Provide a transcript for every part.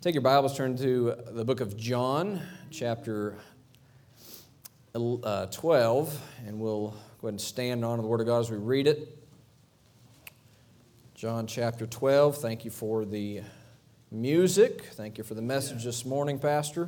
Take your Bibles, turn to the book of John, chapter 12, and we'll go ahead and stand on the Word of God as we read it. John chapter 12, thank you for the music. Thank you for the message this morning, Pastor.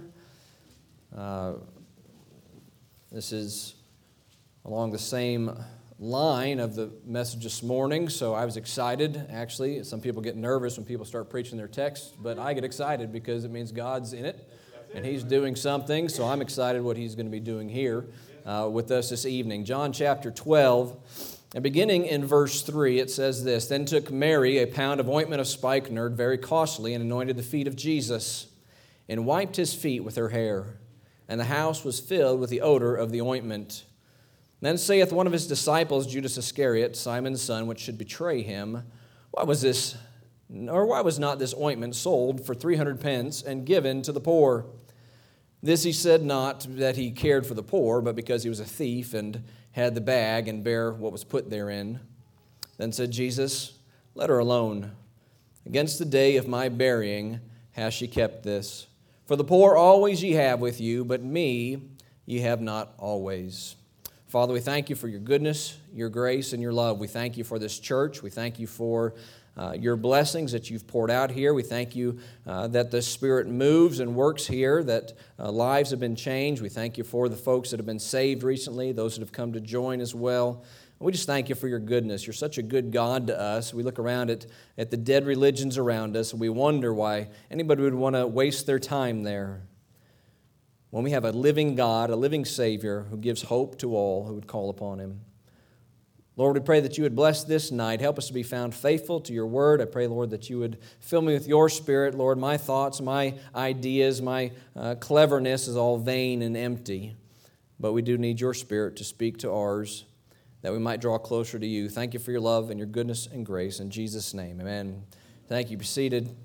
This is along the same line of the message this morning, so I was excited. Actually, some people get nervous when people start preaching their text, but I get excited because it means God's in it and He's doing something, so I'm excited what He's going to be doing here with us this evening. John chapter 12, and beginning in verse 3, it says this: Then took Mary a pound of ointment of spikenard, very costly, and anointed the feet of Jesus, and wiped His feet with her hair. And the house was filled with the odor of the ointment. Then saith one of his disciples, Judas Iscariot, Simon's son, which should betray him, why was not this ointment sold for 300 pence and given to the poor? This he said not that he cared for the poor, but because he was a thief and had the bag and bare what was put therein. Then said Jesus, Let her alone. Against the day of my burying hath she kept this. For the poor always ye have with you, but me ye have not always. Father, we thank you for your goodness, your grace, and your love. We thank you for this church. We thank you for your blessings that you've poured out here. We thank you that the Spirit moves and works here, that lives have been changed. We thank you for the folks that have been saved recently, those that have come to join as well. We just thank you for your goodness. You're such a good God to us. We look around at the dead religions around us, and we wonder why anybody would want to waste their time there, when we have a living God, a living Savior who gives hope to all who would call upon Him. Lord, we pray that you would bless this night. Help us to be found faithful to your word. I pray, Lord, that you would fill me with your Spirit. Lord, my thoughts, my ideas, my cleverness is all vain and empty. But we do need your Spirit to speak to ours, that we might draw closer to you. Thank you for your love and your goodness and grace. In Jesus' name, amen. Thank you. Be seated.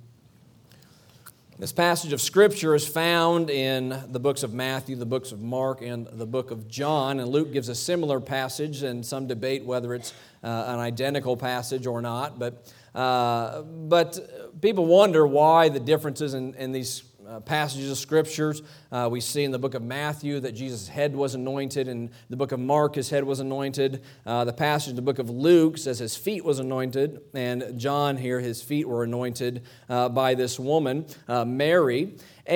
This passage of Scripture is found in the books of Matthew, the books of Mark, and the book of John. And Luke gives a similar passage, and some debate whether it's an identical passage or not. But people wonder why the differences in these passages of Scriptures. We see in the book of Matthew that Jesus' head was anointed. In the book of Mark, his head was anointed. The passage in the book of Luke says his feet was anointed. And John here, his feet were anointed by this woman, Mary.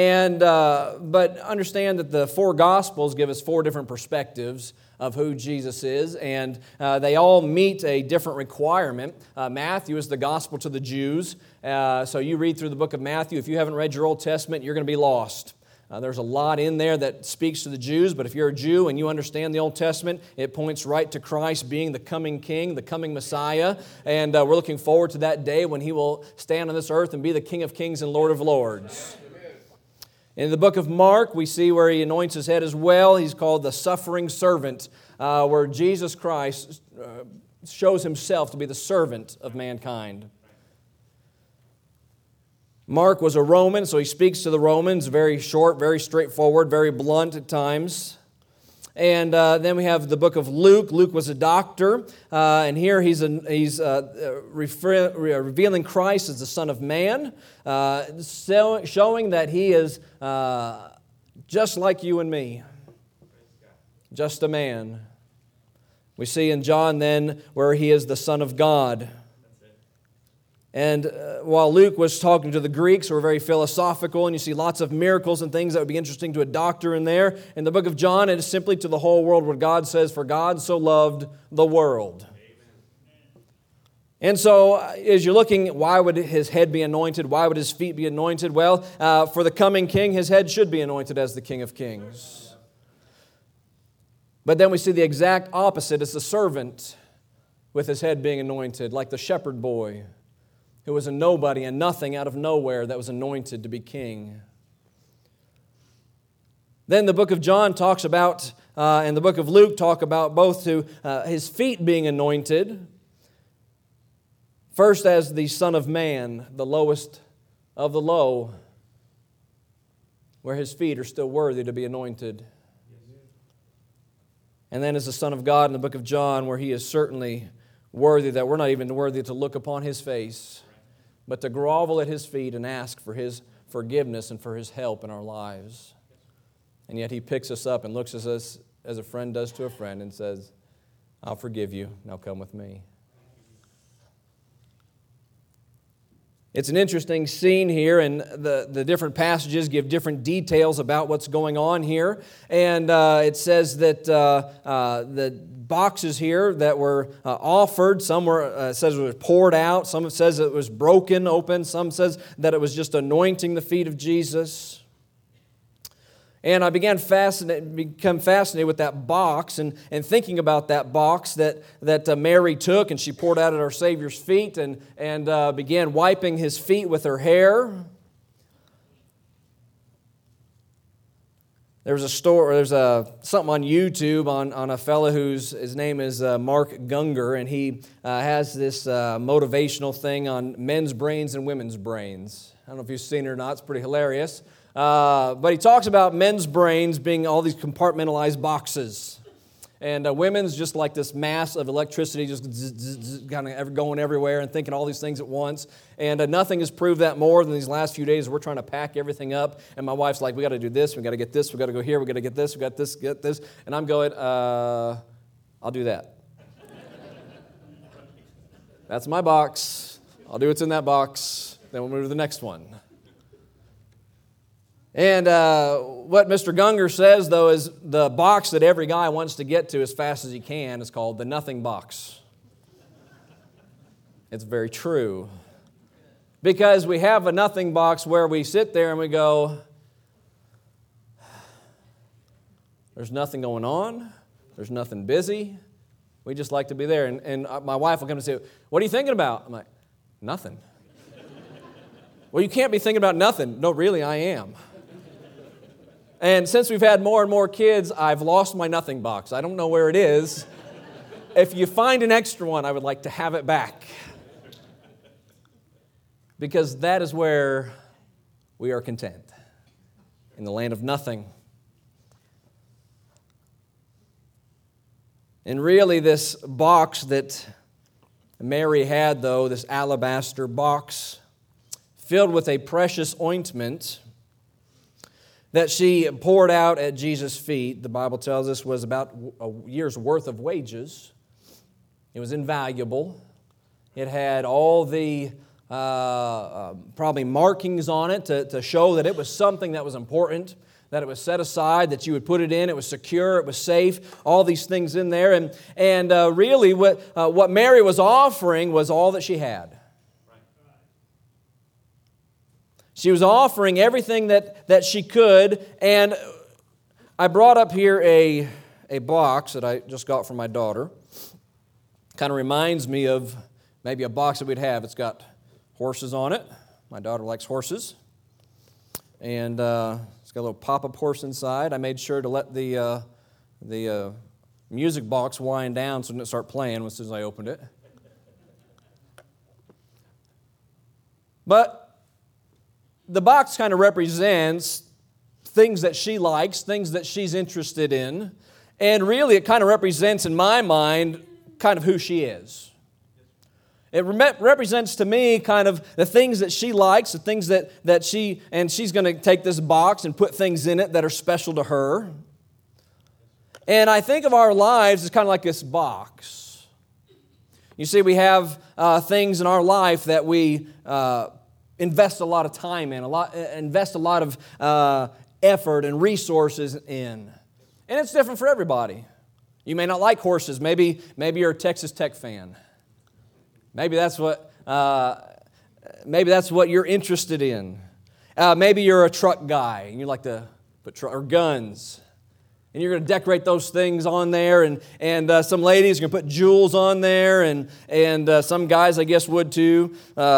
But understand that the four Gospels give us four different perspectives of who Jesus is, and they all meet a different requirement. Matthew is the gospel to the Jews, so you read through the book of Matthew. If you haven't read your Old Testament, you're going to be lost. There's a lot in there that speaks to the Jews, but if you're a Jew and you understand the Old Testament, it points right to Christ being the coming King, the coming Messiah, and we're looking forward to that day when He will stand on this earth and be the King of Kings and Lord of Lords. In the book of Mark, we see where He anoints His head as well. He's called the suffering servant, where Jesus Christ shows Himself to be the servant of mankind. Mark was a Roman, so he speaks to the Romans, very short, very straightforward, very blunt at times. And then we have the book of Luke. Luke was a doctor, and here he's revealing Christ as the Son of Man, showing that He is just like you and me, just a man. We see in John then where He is the Son of God. And while Luke was talking to the Greeks who were very philosophical, and you see lots of miracles and things that would be interesting to a doctor in there, in the book of John, it is simply to the whole world where God says, For God so loved the world. And so, as you're looking, why would His head be anointed? Why would His feet be anointed? Well, for the coming King, His head should be anointed as the King of Kings. But then we see the exact opposite. It's the servant with his head being anointed, like the shepherd boy, who was a nobody and nothing out of nowhere that was anointed to be king. Then the book of John talks about, and the book of Luke talk about both to His feet being anointed. First as the Son of Man, the lowest of the low, where His feet are still worthy to be anointed. And then as the Son of God in the book of John, where He is certainly worthy, that we're not even worthy to look upon His face, but to grovel at His feet and ask for His forgiveness and for His help in our lives. And yet He picks us up and looks at us as a friend does to a friend and says, I'll forgive you, now come with me. It's an interesting scene here, and the different passages give different details about what's going on here. And it says that the boxes here that were offered, some were it says it was poured out, some says it was broken open, some says that it was just anointing the feet of Jesus. And I become fascinated with that box and thinking about that box that Mary took and she poured out at our Savior's feet and began wiping His feet with her hair. There's something on YouTube on a fellow his name is Mark Gungor, and he has this motivational thing on men's brains and women's brains. I don't know if you've seen it or not. It's pretty hilarious. But he talks about men's brains being all these compartmentalized boxes. And women's just like this mass of electricity just kind of going everywhere and thinking all these things at once. And nothing has proved that more than these last few days. We're trying to pack everything up. And my wife's like, we got to do this, we got to get this, we got to go here, we got to get this, we got this, get this. And I'm going, I'll do that. That's my box. I'll do what's in that box. Then we'll move to the next one. And what Mr. Gungor says, though, is the box that every guy wants to get to as fast as he can is called the nothing box. It's very true. Because we have a nothing box where we sit there and we go, there's nothing going on, there's nothing busy, we just like to be there. And my wife will come and say, what are you thinking about? I'm like, nothing. Well, you can't be thinking about nothing. No, really, I am. And since we've had more and more kids, I've lost my nothing box. I don't know where it is. If you find an extra one, I would like to have it back. Because that is where we are content, in the land of nothing. And really, this box that Mary had, though, this alabaster box, filled with a precious ointment that she poured out at Jesus' feet, the Bible tells us was about a year's worth of wages. It was invaluable. It had all the probably markings on it to show that it was something that was important, that it was set aside, that you would put it in, it was secure, it was safe, all these things in there. And really what Mary was offering was all that she had. She was offering everything that she could, and I brought up here a box that I just got from my daughter. Kind of reminds me of maybe a box that we'd have. It's got horses on it. My daughter likes horses. And it's got a little pop-up horse inside. I made sure to let the music box wind down so it didn't start playing as soon as I opened it. But the box kind of represents things that she likes, things that she's interested in, and really it kind of represents, in my mind, kind of who she is. It represents to me kind of the things that she likes, the things that she's going to take this box and put things in it that are special to her. And I think of our lives as kind of like this box. You see, we have things in our life that we invest a lot of time in, invest a lot of effort and resources in. And it's different for everybody. You may not like horses. Maybe you're a Texas Tech fan. Maybe that's what you're interested in. Maybe you're a truck guy and you like to put or guns. And you're going to decorate those things on there, and some ladies are going to put jewels on there, and some guys, I guess, would too.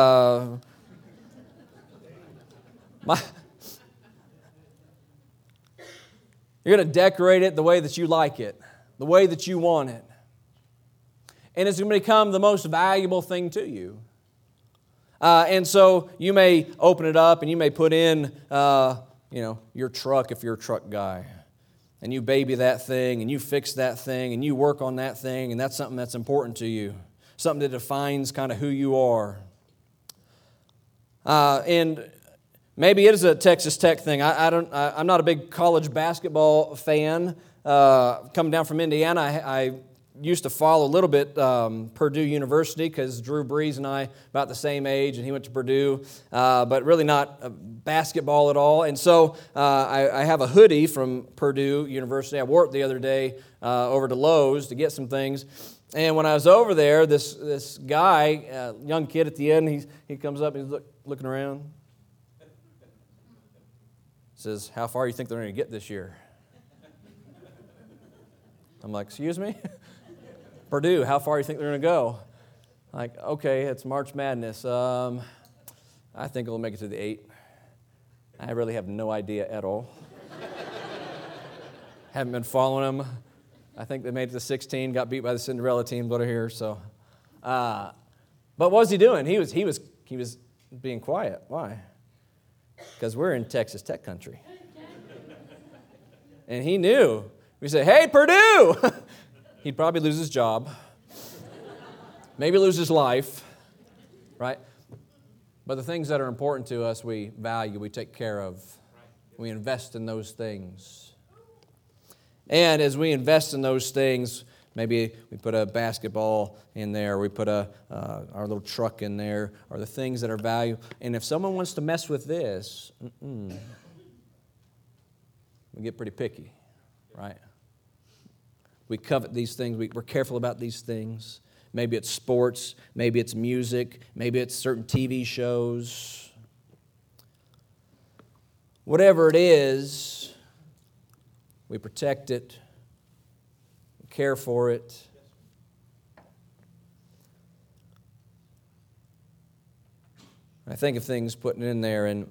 You're going to decorate it the way that you like it, the way that you want it. And it's going to become the most valuable thing to you. And so you may open it up and you may put in, your truck if you're a truck guy. And you baby that thing and you fix that thing and you work on that thing, and that's something that's important to you. Something that defines kind of who you are. And Maybe it is a Texas Tech thing. I'm not a big college basketball fan. Coming down from Indiana, I used to follow a little bit Purdue University because Drew Brees and I about the same age, and he went to Purdue, but really not basketball at all. And so I have a hoodie from Purdue University. I wore it the other day over to Lowe's to get some things. And when I was over there, this guy, young kid at the end, he comes up and he's looking around. Says, "How far do you think they're going to get this year?" I'm like, "Excuse me?" "Purdue, how far do you think they're going to go?" Like, "Okay, it's March Madness. I think we'll make it to the 8." I really have no idea at all. Haven't been following them. I think they made it to 16, got beat by the Cinderella team, go to here. So, but what was he doing? He was being quiet. Why? Because we're in Texas Tech country. And he knew. We say, "Hey, Purdue!" He'd probably lose his job. Maybe lose his life. Right? But the things that are important to us, we value, we take care of. We invest in those things. And as we invest in those things, maybe we put a basketball in there, we put our little truck in there, or the things that are valuable. And if someone wants to mess with this, we get pretty picky, right? We covet these things. We're careful about these things. Maybe it's sports, maybe it's music, maybe it's certain TV shows. Whatever it is, we protect it, we care for it. I think of things putting in there, and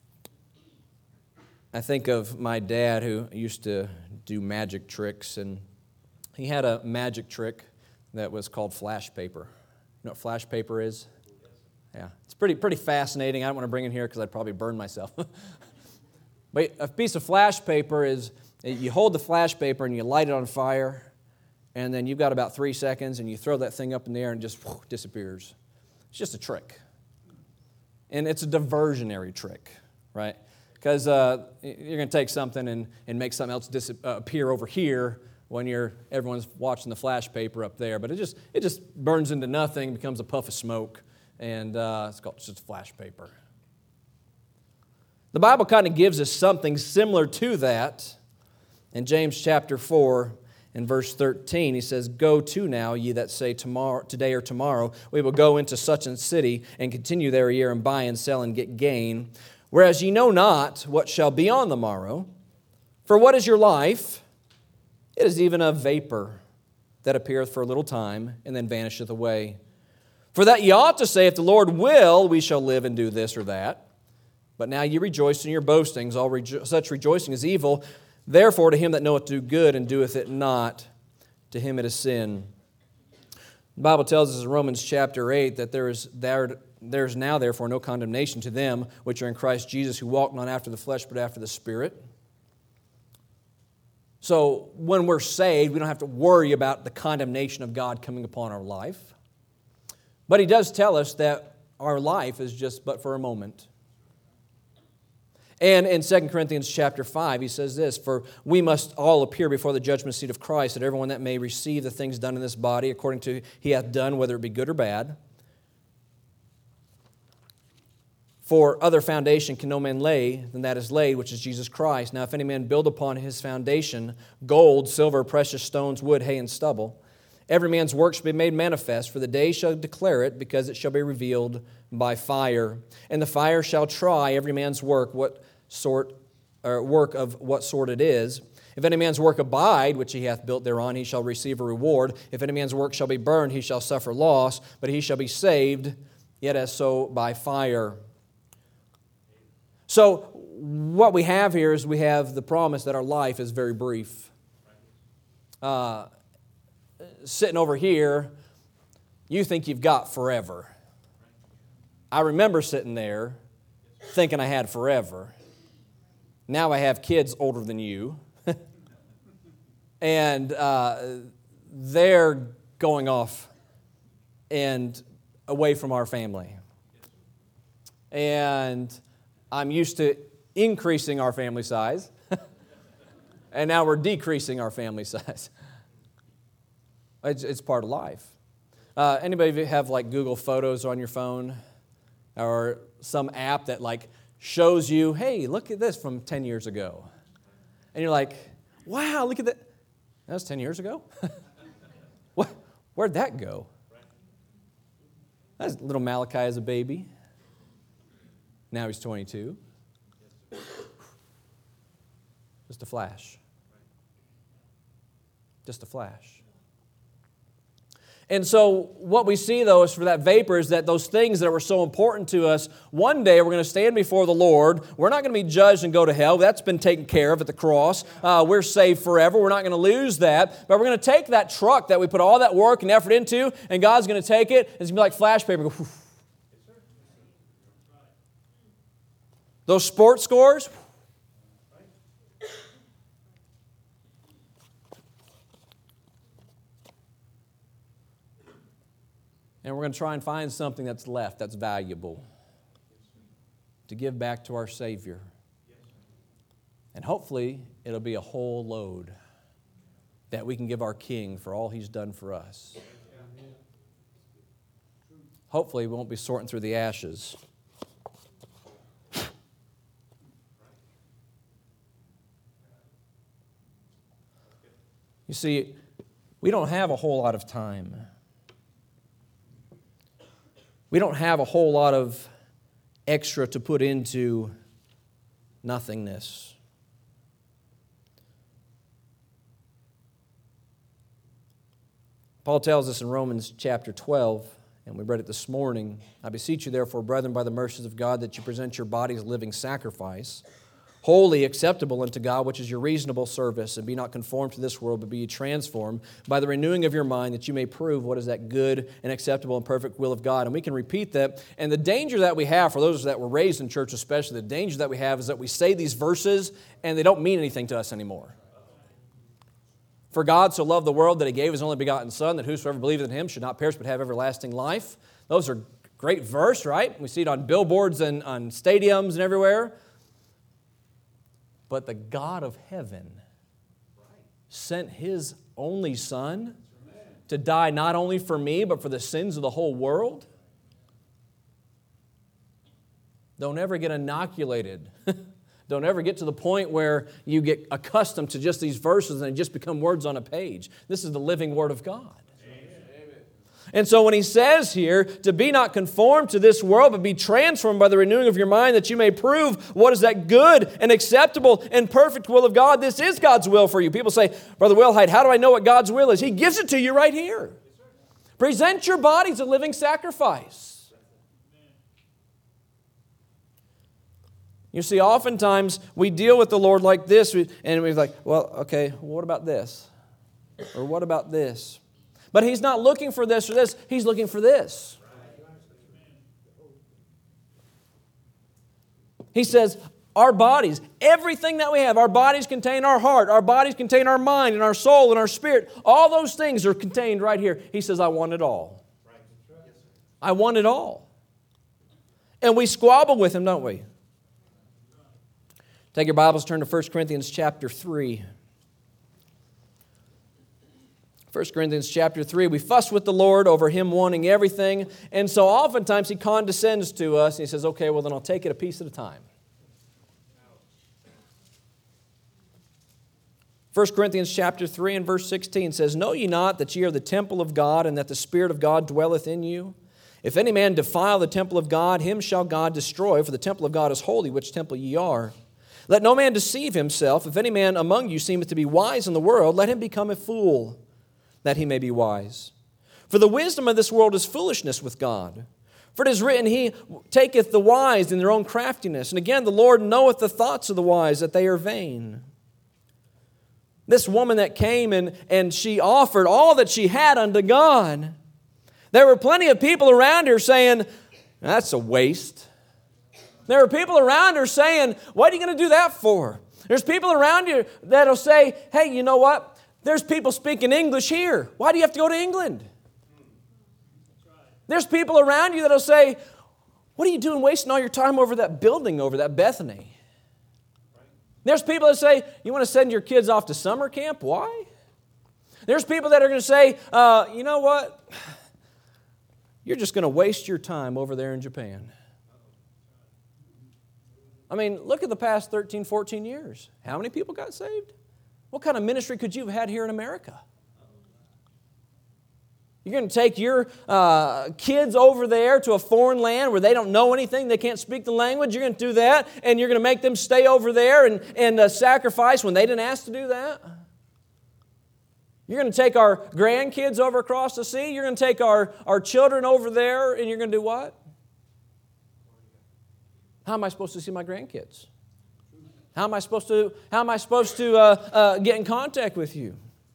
I think of my dad who used to do magic tricks, and he had a magic trick that was called flash paper. You know what flash paper is? Yeah, it's pretty fascinating. I don't want to bring it here because I'd probably burn myself. But a piece of flash paper is, you hold the flash paper and you light it on fire, and then you've got about 3 seconds, and you throw that thing up in the air and it just disappears. It's just a trick. And it's a diversionary trick, right? Because you're going to take something and make something else appear over here when everyone's watching the flash paper up there. But it just burns into nothing, becomes a puff of smoke, and it's just flash paper. The Bible kind of gives us something similar to that. In James chapter 4 and verse 13, he says, "Go to now, ye that say today or tomorrow, we will go into such a city and continue there a year and buy and sell and get gain. Whereas ye know not what shall be on the morrow. For what is your life? It is even a vapor that appeareth for a little time and then vanisheth away. For that ye ought to say, if the Lord will, we shall live and do this or that. But now ye rejoice in your boastings. All such rejoicing is evil. Therefore, to him that knoweth to do good and doeth it not, to him it is sin." The Bible tells us in Romans chapter 8 that there is now therefore no condemnation to them which are in Christ Jesus, who walk not after the flesh but after the Spirit. So when we're saved, we don't have to worry about the condemnation of God coming upon our life. But he does tell us that our life is just but for a moment. And in 2 Corinthians chapter 5, he says this, "For we must all appear before the judgment seat of Christ, that everyone that may receive the things done in this body, according to he hath done, whether it be good or bad. For other foundation can no man lay than that is laid, which is Jesus Christ. Now if any man build upon his foundation gold, silver, precious stones, wood, hay, and stubble, every man's work shall be made manifest, for the day shall declare it, because it shall be revealed by fire. And the fire shall try every man's work, work of what sort it is. If any man's work abide, which he hath built thereon, he shall receive a reward. If any man's work shall be burned, he shall suffer loss, but he shall be saved, yet as so by fire." So what we have here is we have the promise that our life is very brief. Sitting over here, you think you've got forever. I remember sitting there thinking I had forever. Now I have kids older than you. And they're going off and away from our family. And I'm used to increasing our family size, and now we're decreasing our family size. It's part of life. Anybody have like Google Photos on your phone or some app that like shows you, hey, look at this from 10 years ago. And you're like, wow, look at that. That was 10 years ago? Where'd that go? That's little Malachi as a baby. Now he's 22. Just a flash. Just a flash. And so what we see, though, is for that vapor is that those things that were so important to us, one day we're going to stand before the Lord. We're not going to be judged and go to hell. That's been taken care of at the cross. We're saved forever. We're not going to lose that. But we're going to take that truck that we put all that work and effort into, and God's going to take it. It's going to be like flash paper. Go, those sports scores. And we're going to try and find something that's left, that's valuable, to give back to our Savior. And hopefully, it'll be a whole load that we can give our King for all He's done for us. Hopefully, we won't be sorting through the ashes. You see, we don't have a whole lot of time. We don't have a whole lot of extra to put into nothingness. Paul tells us in Romans chapter 12, and we read it this morning, I beseech you therefore, brethren, by the mercies of God, that you present your bodies a living sacrifice, holy, acceptable unto God, which is your reasonable service, and be not conformed to this world, but be ye transformed by the renewing of your mind, that you may prove what is that good and acceptable and perfect will of God. And we can repeat that. And the danger that we have, for those that were raised in church especially, the danger that we have is that we say these verses and they don't mean anything to us anymore. For God so loved the world that He gave His only begotten Son, that whosoever believeth in Him should not perish but have everlasting life. Those are great verse, right? We see it on billboards and on stadiums and everywhere. But the God of heaven sent His only Son to die not only for me, but for the sins of the whole world. Don't ever get inoculated. Don't ever get to the point where you get accustomed to just these verses and they just become words on a page. This is the living Word of God. And so when he says here, to be not conformed to this world, but be transformed by the renewing of your mind, that you may prove what is that good and acceptable and perfect will of God. This is God's will for you. People say, Brother Wilhite, how do I know what God's will is? He gives it to you right here. Present your bodies a living sacrifice. You see, oftentimes we deal with the Lord like this, and we're like, well, okay, what about this? Or what about this? But He's not looking for this or this. He's looking for this. He says, our bodies, everything that we have, our bodies contain our heart, our bodies contain our mind and our soul and our spirit. All those things are contained right here. He says, I want it all. I want it all. And we squabble with Him, don't we? Take your Bibles, turn to 1 Corinthians chapter 3. 1 Corinthians chapter 3, we fuss with the Lord over Him wanting everything, and so oftentimes He condescends to us, and He says, okay, well then I'll take it a piece at a time. 1 Corinthians chapter 3 and verse 16 says, know ye not that ye are the temple of God, and that the Spirit of God dwelleth in you? If any man defile the temple of God, him shall God destroy, for the temple of God is holy, which temple ye are. Let no man deceive himself. If any man among you seemeth to be wise in the world, let him become a fool, that he may be wise. For the wisdom of this world is foolishness with God. For it is written, He taketh the wise in their own craftiness. And again, the Lord knoweth the thoughts of the wise, that they are vain. This woman that came and she offered all that she had unto God. There were plenty of people around her saying, that's a waste. There were people around her saying, what are you going to do that for? There's people around you that'll say, hey, you know what? There's people speaking English here. Why do you have to go to England? There's people around you that'll say, What are you doing wasting all your time over that building, over that Bethany? There's people that say, you want to send your kids off to summer camp? Why? There's people that are going to say, you know what? You're just going to waste your time over there in Japan. I mean, look at the past 13, 14 years. How many people got saved? What kind of ministry could you have had here in America? You're going to take your kids over there to a foreign land where they don't know anything, they can't speak the language. You're going to do that, and you're going to make them stay over there and sacrifice when they didn't ask to do that? You're going to take our grandkids over across the sea. You're going to take our children over there, and you're going to do what? How am I supposed to see my grandkids? How am I supposed to get in contact with you?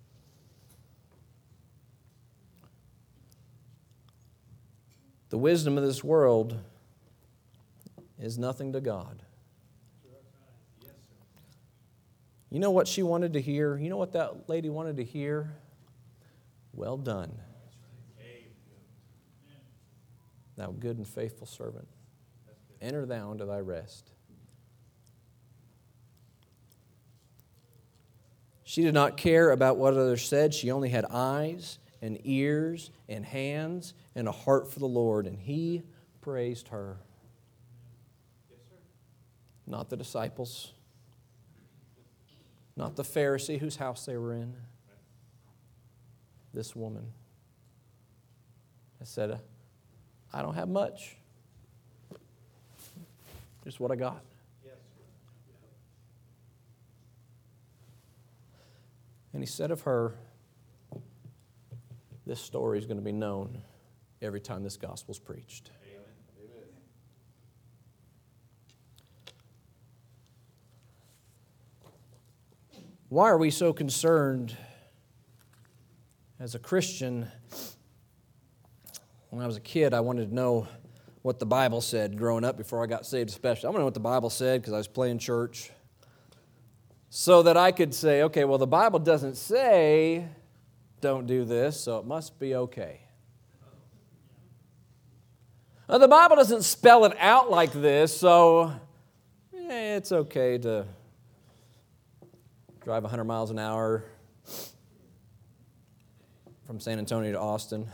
The wisdom of this world is nothing to God. You know what she wanted to hear? You know what that lady wanted to hear? Well done, thou good and faithful servant. Enter thou into thy rest. She did not care about what others said. She only had eyes and ears and hands and a heart for the Lord, and He praised her. Not the disciples. Not the Pharisee whose house they were in. This woman. I said, I don't have much. Just what I got. And He said of her, this story is going to be known every time this gospel is preached. Why are we so concerned as a Christian? When I was a kid, I wanted to know what the Bible said growing up before I got saved especially. I want to know what the Bible said because I was playing church. So that I could say, okay, well, the Bible doesn't say don't do this, so it must be okay. Now, the Bible doesn't spell it out like this, so it's okay to drive 100 miles an hour from San Antonio to Austin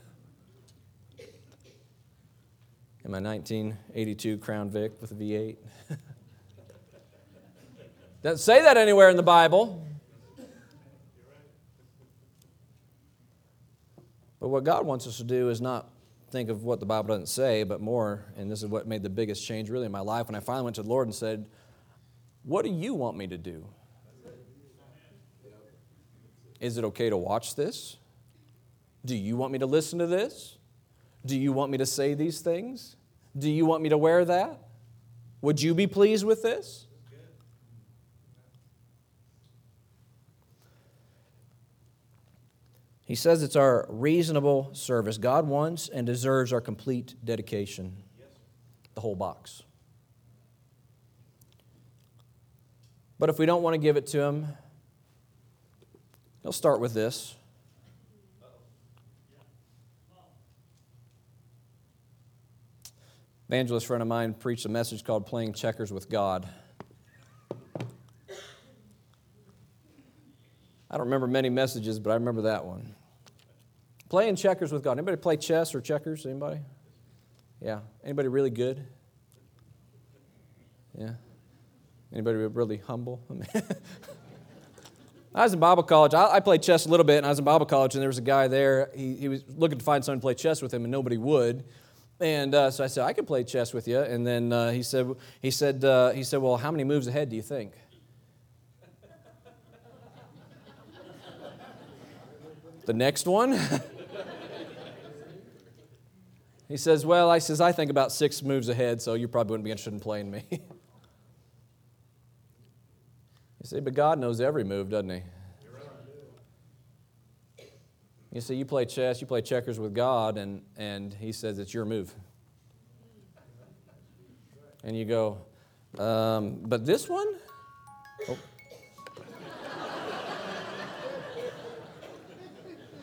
in my 1982 Crown Vic with a V8. Doesn't say that anywhere in the Bible. But what God wants us to do is not think of what the Bible doesn't say, but more, and this is what made the biggest change really in my life, when I finally went to the Lord and said, what do you want me to do? Is it okay to watch this? Do you want me to listen to this? Do you want me to say these things? Do you want me to wear that? Would you be pleased with this? He says it's our reasonable service. God wants and deserves our complete dedication. The whole box. But if we don't want to give it to Him, He'll start with this. Evangelist friend of mine preached a message called Playing Checkers with God. I don't remember many messages, but I remember that one. Playing checkers with God. Anybody play chess or checkers? Anybody? Yeah. Anybody really good? Yeah. Anybody really humble? I was in Bible college. I played chess a little bit, and I was in Bible college, and there was a guy there. He was looking to find someone to play chess with him, and nobody would. And so I said, I can play chess with you. And then he said, well, how many moves ahead do you think? The next one? He says, well, I think about 6 moves ahead, so you probably wouldn't be interested in playing me. You see, but God knows every move, doesn't He? You see, you play chess, you play checkers with God, and He says it's your move. And you go, but this one? Oh.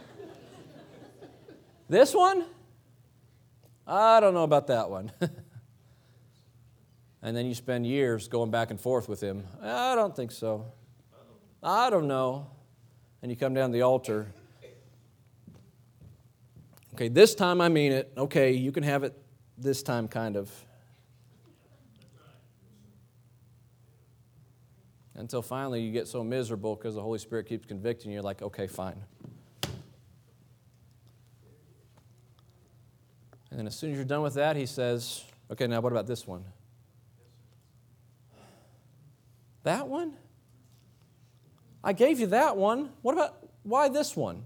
This one? I don't know about that one. And then you spend years going back and forth with him. I don't think so. I don't know. And you come down to the altar. Okay, this time I mean it. Okay, you can have it this time, kind of. Until finally you get so miserable because the Holy Spirit keeps convicting you. You're like, okay, fine. And then as soon as you're done with that, he says, okay, now what about this one? That one? I gave you that one. Why this one?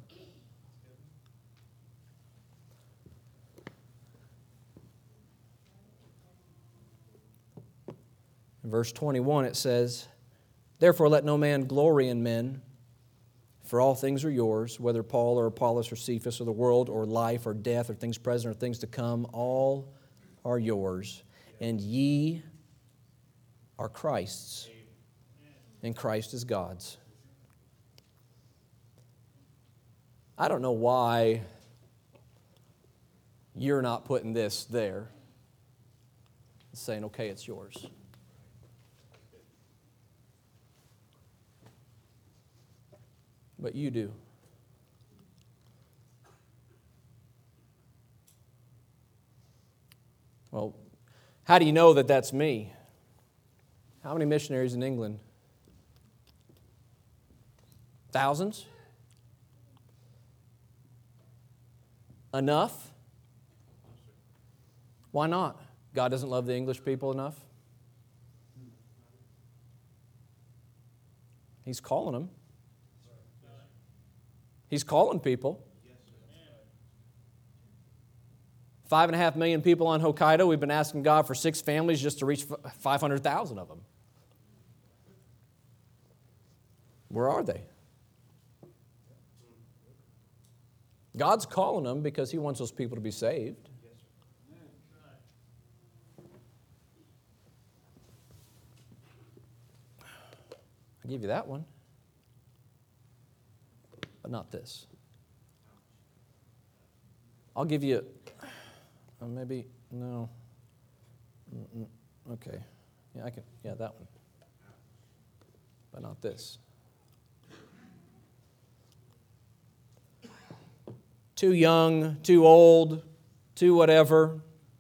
In verse 21 it says, therefore let no man glory in men, for all things are yours, whether Paul or Apollos or Cephas or the world or life or death or things present or things to come, all are yours, and ye are Christ's, and Christ is God's. I don't know why you're not putting this there, saying, okay, it's yours. But you do. Well, how do you know that that's me? How many missionaries in England? Thousands? Enough? Why not? God doesn't love the English people enough? He's calling them. He's calling people. 5.5 million people on Hokkaido. We've been asking God for 6 families just to reach 500,000 of them. Where are they? God's calling them because He wants those people to be saved. I'll give you that one. But not this. I'll give you, maybe, no. Okay. Yeah, that one. But not this. Too young, too old, too whatever.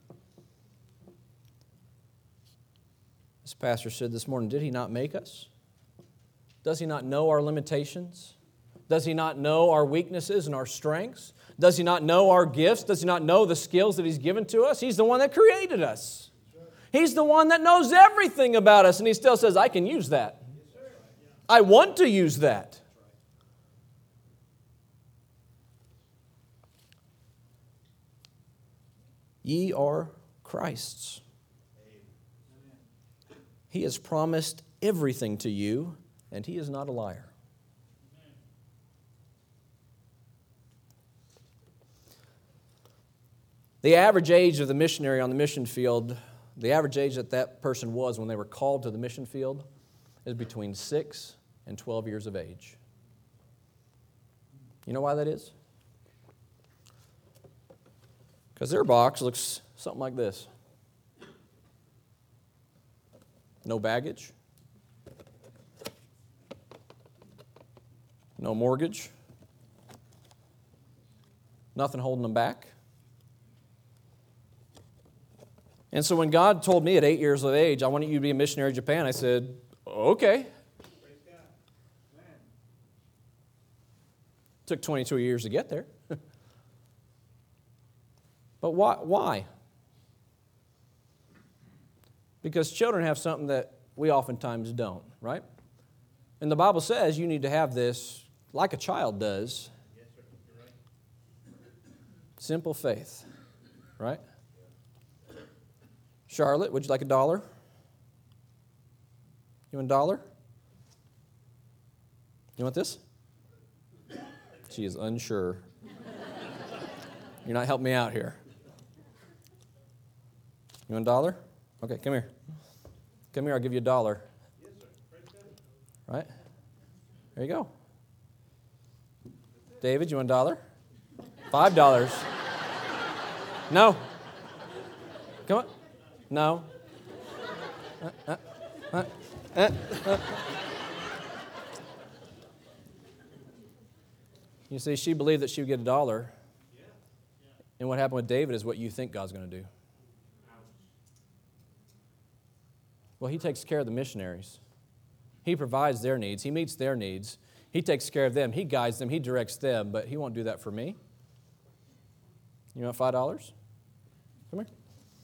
This pastor said this morning, did He not make us? Does He not know our limitations? Does He not know our weaknesses and our strengths? Does He not know our gifts? Does He not know the skills that He's given to us? He's the one that created us. He's the one that knows everything about us, and He still says, I can use that. I want to use that. Ye are Christ's. He has promised everything to you, and He is not a liar. The average age of the missionary on the mission field, the average age that that person was when they were called to the mission field is between 6 and 12 years of age. You know why that is? Because their box looks something like this. No baggage. No mortgage. Nothing holding them back. And so when God told me at 8 years of age, I want you to be a missionary to Japan, I said, okay. Took 22 years to get there. But why? Because children have something that we oftentimes don't, right? And the Bible says you need to have this like a child does. Yes, sir. You're right. Simple faith, right? Charlotte, would you like $1? You want $1? You want this? She is unsure. You're not helping me out here. You want $1? Okay, come here. Come here, I'll give you $1. Yes, sir. Right? There you go. David, you want $1? $5. No. Come on. No. You see, she believed that she would get $1. And what happened with David is what you think God's going to do. Well, he takes care of the missionaries. He provides their needs. He meets their needs. He takes care of them. He guides them. He directs them. But he won't do that for me. You want $5? Come here.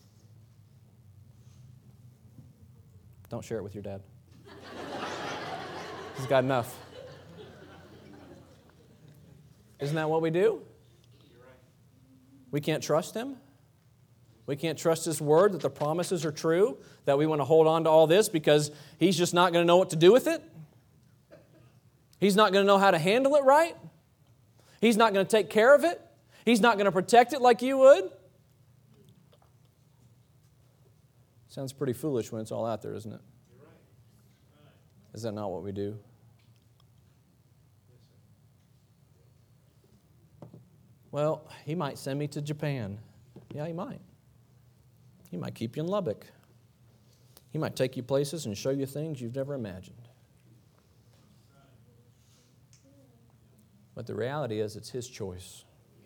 Don't share it with your dad. He's got enough. Isn't that what we do? We can't trust Him. We can't trust His Word, that the promises are true, that we want to hold on to all this because He's just not going to know what to do with it. He's not going to know how to handle it right. He's not going to take care of it. He's not going to protect it like you would. Sounds pretty foolish when it's all out there, isn't it? Is that not what we do? Well, He might send me to Japan. Yeah, He might. He might keep you in Lubbock. He might take you places and show you things you've never imagined. But the reality is, it's His choice.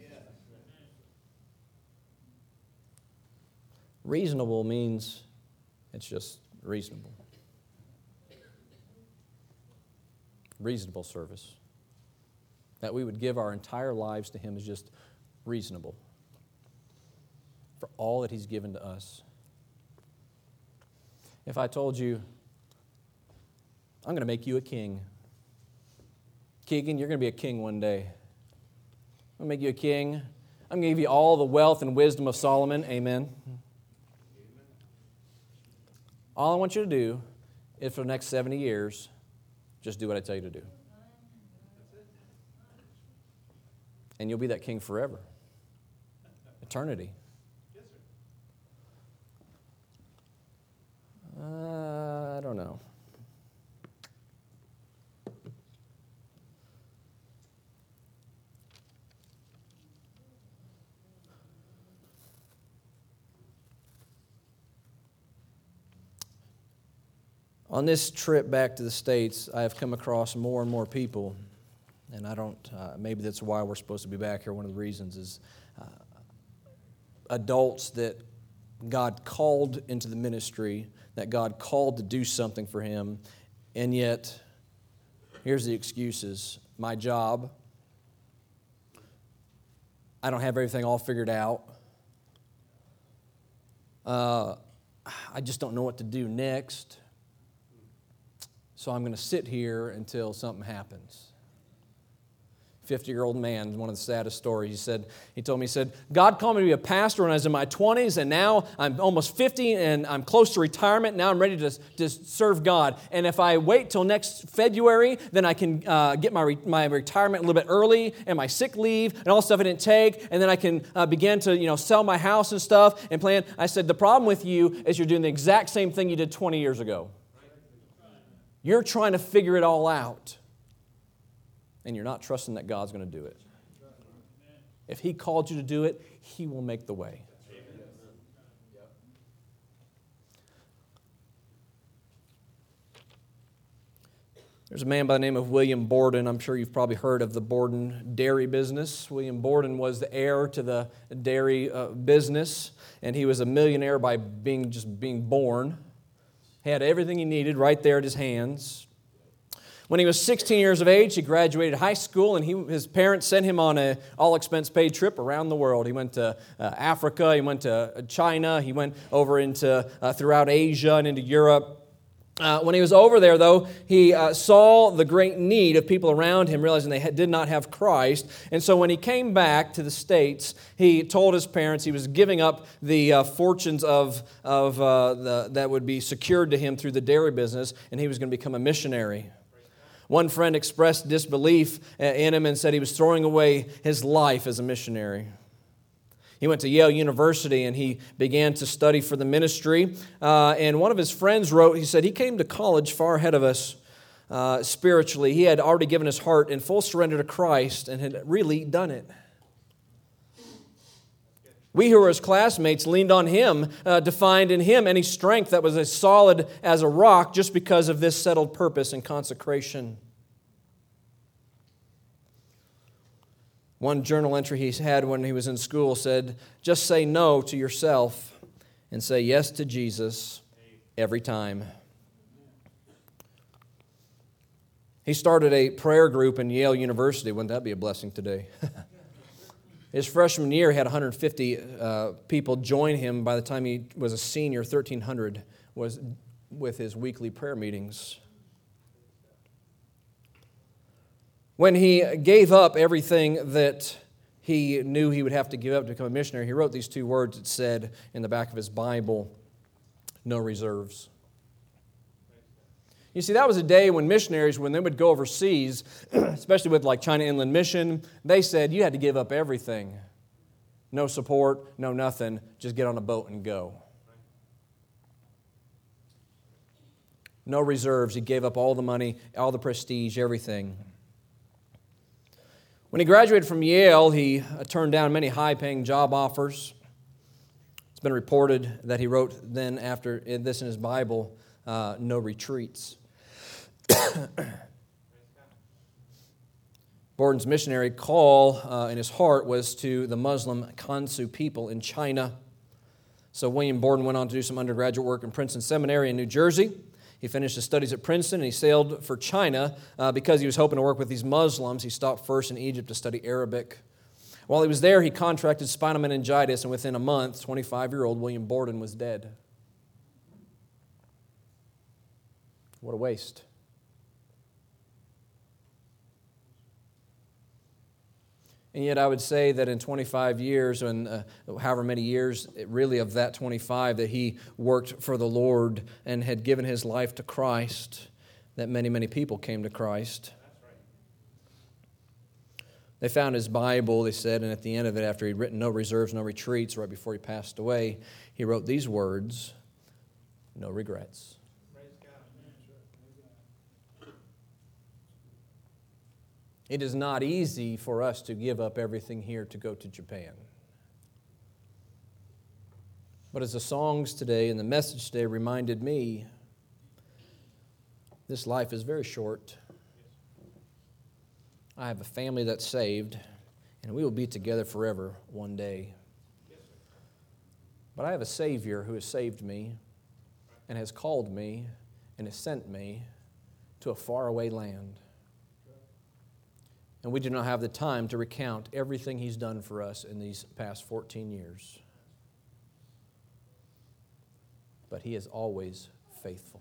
Reasonable means it's just reasonable. Reasonable service. That we would give our entire lives to Him is just reasonable for all that He's given to us. If I told you, I'm going to make you a king. Keegan, you're going to be a king one day. I'm going to make you a king. I'm going to give you all the wealth and wisdom of Solomon. Amen. All I want you to do is for the next 70 years, just do what I tell you to do. And you'll be that king forever. Eternity. I don't know. On this trip back to the States, I have come across more and more people, and I don't, maybe that's why we're supposed to be back here. One of the reasons is adults that God called into the ministry, that God called to do something for Him, and yet, here's the excuses. My job, I don't have everything all figured out. I just don't know what to do next. So I'm going to sit here until something happens. 50-year-old man, one of the saddest stories. He told me, God called me to be a pastor when I was in my 20s, and now I'm almost 50, and I'm close to retirement. Now I'm ready to serve God. And if I wait till next February, then I can get my retirement a little bit early, and my sick leave, and all the stuff I didn't take, and then I can begin to sell my house and stuff and plan. I said, the problem with you is you're doing the exact same thing you did 20 years ago. You're trying to figure it all out. And you're not trusting that God's going to do it. If He called you to do it, He will make the way. There's a man by the name of William Borden. I'm sure you've probably heard of the Borden dairy business. William Borden was the heir to the dairy business, and he was a millionaire by being born. He had everything he needed right there at his hands. When he was 16 years of age, he graduated high school, and his parents sent him on an all-expense-paid trip around the world. He went to Africa, he went to China, he went over into throughout Asia and into Europe. When he was over there, though, he saw the great need of people around him, realizing they did not have Christ. And so when he came back to the States, he told his parents he was giving up the fortunes that would be secured to him through the dairy business, and he was going to become a missionary. One friend expressed disbelief in him and said he was throwing away his life as a missionary. He went to Yale University and he began to study for the ministry. And one of his friends wrote, he said, he came to college far ahead of us spiritually. He had already given his heart in full surrender to Christ and had really done it. We who were his classmates leaned on him to find in him any strength that was as solid as a rock just because of this settled purpose and consecration. One journal entry he had when he was in school said, "Just say no to yourself and say yes to Jesus every time." He started a prayer group in Yale University. Wouldn't that be a blessing today? His freshman year, he had 150 people join him. By the time he was a senior, 1,300 was with his weekly prayer meetings. When he gave up everything that he knew he would have to give up to become a missionary, he wrote these two words. It said in the back of his Bible, "No reserves." You see, that was a day when missionaries, when they would go overseas, especially with like China Inland Mission, they said you had to give up everything. No support, no nothing, just get on a boat and go. No reserves. He gave up all the money, all the prestige, everything. When he graduated from Yale, he turned down many high-paying job offers. It's been reported that he wrote then after this in his Bible, no retreats. Borden's missionary call in his heart was to the Muslim Kansu people in China. So William Borden went on to do some undergraduate work in Princeton Seminary in New Jersey. He finished his studies at Princeton and he sailed for China because he was hoping to work with these Muslims. He stopped first in Egypt to study Arabic. While he was there, he contracted spinal meningitis, and within a month, 25-year-old William Borden was dead. What a waste. And yet I would say that in 25 years, and however many years, really of that 25, that he worked for the Lord and had given his life to Christ, that many, many people came to Christ. They found his Bible, they said, and at the end of it, after he'd written no reserves, no retreats, right before he passed away, he wrote these words, "No regrets." It is not easy for us to give up everything here to go to Japan. But as the songs today and the message today reminded me, this life is very short. I have a family that's saved, and we will be together forever one day. But I have a Savior who has saved me and has called me and has sent me to a faraway land. And we do not have the time to recount everything He's done for us in these past 14 years. But He is always faithful.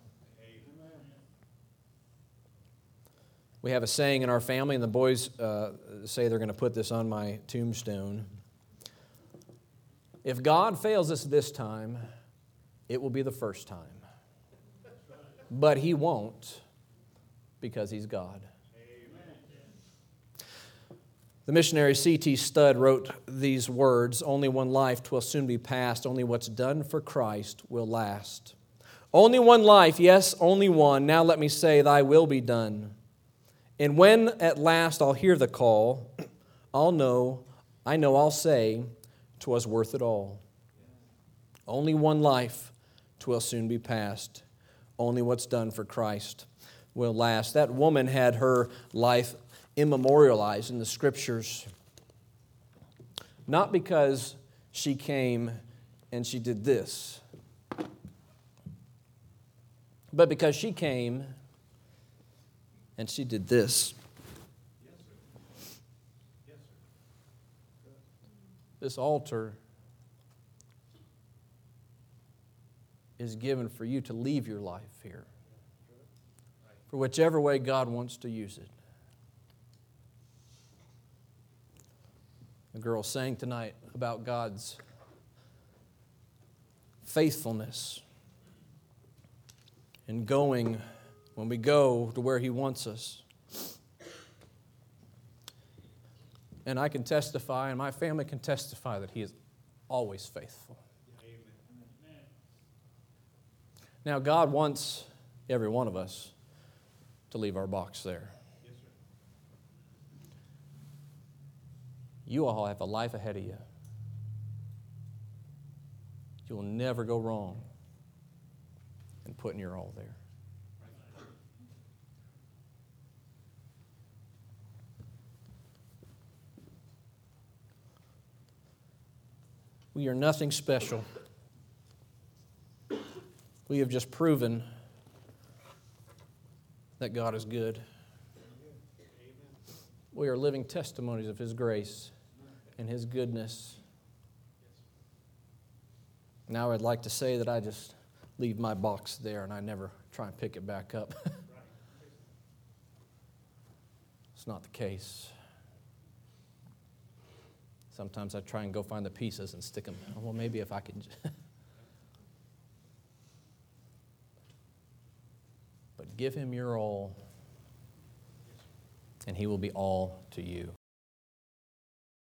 We have a saying in our family, and the boys say they're going to put this on my tombstone. If God fails us this time, it will be the first time. But He won't, because He's God. The missionary C.T. Studd wrote these words, "Only one life, 'twill soon be past. Only what's done for Christ will last. Only one life, yes, only one. Now let me say, thy will be done. And when at last I'll hear the call, I know I'll say, 'twas worth it all. Only one life, 'twill soon be past. Only what's done for Christ will last." That woman had her life immemorialized in the Scriptures, not because she came and she did this, but because she came and she did this. This altar is given for you to leave your life here, for whichever way God wants to use it. The girl sang tonight about God's faithfulness and going when we go to where He wants us. And I can testify, and my family can testify, that He is always faithful. Now, God wants every one of us to leave our box there. You all have a life ahead of you. you will never go wrong in putting your all there. We are nothing special. We have just proven that God is good. We are living testimonies of His grace and His goodness. Now I'd like to say that I just leave my box there and I never try and pick it back up. It's not the case. Sometimes I try and go find the pieces and stick them. Well, maybe if I could. But give Him your all, and He will be all to you.